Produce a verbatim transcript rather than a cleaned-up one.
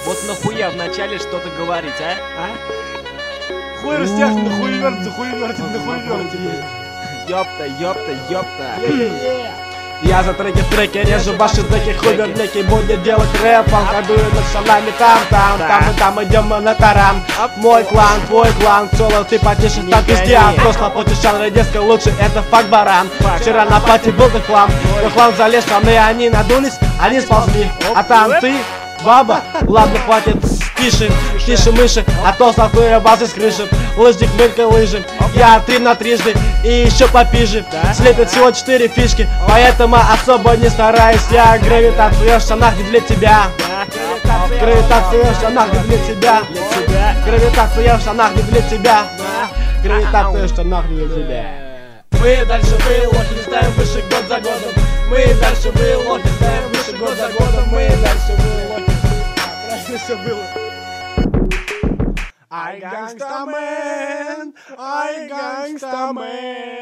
Вот нахуя вначале что-то говорить, а? А? Хуй растяг, нахуй вертится, хуй вертит, нахуй вертит. Ёпта, ёпта, ёпта. Я за треки в треке режу ваши деки. Хуй верблеки будет делать рэп. Он ходует над шалами там, там, там и там идем мы на таран. Мой клан, твой клан, соло ты потише, там везде. А просто потешал редиска лучше, это факт баран. Вчера на пати был ты хлам, но хлам залез, штаны они надулись, они сползли. А там ты, баба, ладно хватит, тише, тише мыши, а то стартуя базы с крыши. Лыжник, мелька, лыжи, я три на трижды и еще попиже. Слепят всего четыре фишки, поэтому особо не стараюсь. Я гравитацию в штанах не для тебя. Гравитацию в штанах не для тебя. Гравитацию в штанах не для тебя. Гравитацию в штанах не для тебя. Мы дальше вы, лохи ставим выше год за годом. Мы дальше вы, лохи ставим выше год за годом. Мы дальше вы, лохи. Правильно все было. I gangsta man, I gangsta man.